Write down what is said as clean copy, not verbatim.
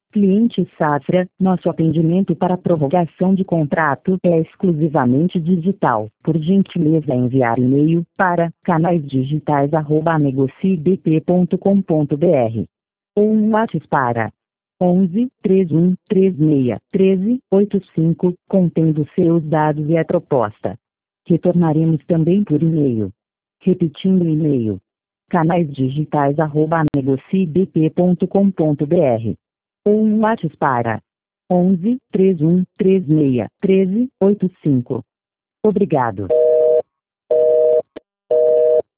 Cliente Safra, nosso atendimento para prorrogação de contrato é exclusivamente digital. Por gentileza enviar e-mail para canaisdigitais@negociebp.com.br ou um WhatsApp para 11 31 36 13 85, contendo seus dados e a proposta. Retornaremos também por e-mail. Repetindo o e-mail: canaisdigitais@negociebp.com.br ou um WhatsApp para 11 31 36 13 85. Obrigado.